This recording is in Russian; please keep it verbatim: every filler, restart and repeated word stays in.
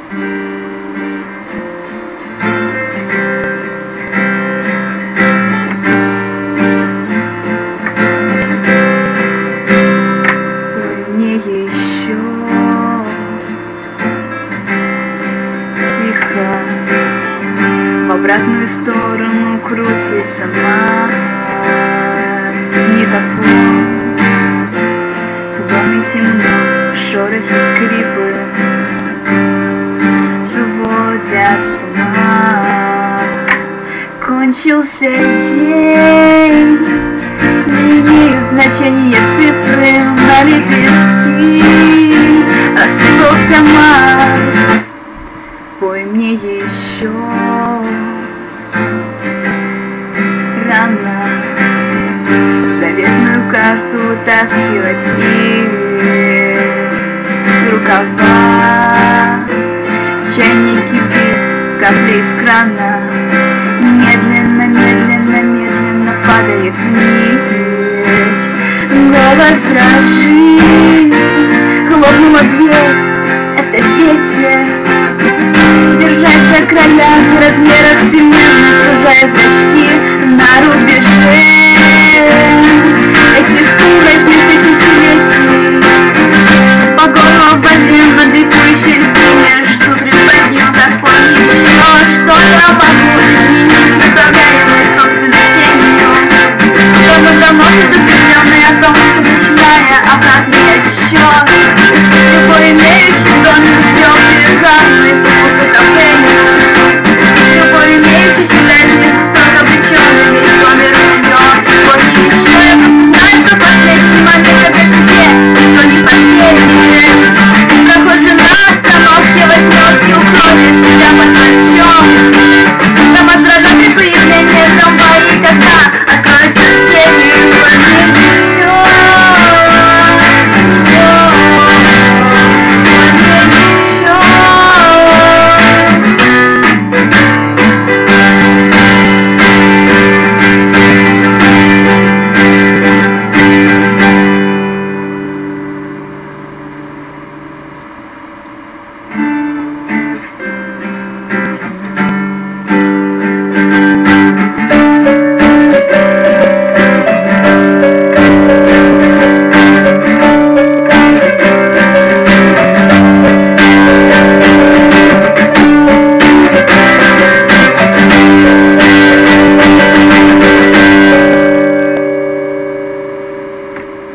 Мне еще тихо в обратную сторону крутится магнитофон. В доме темно, шорохи, скрипы сводят с ума. Кончился день, не имеют значения цифры на лепестки. Рассыпался май, пой мне еще рано заветную карту таскивать из рукава. Чайник кипит, капли из крана медленно, медленно, медленно падает вниз. Голос дрожит, хлопнула дверь, это ветер. Держась за края размеров вселенной, сужая зрачки на рубеже этих сумрачных тысячелетий.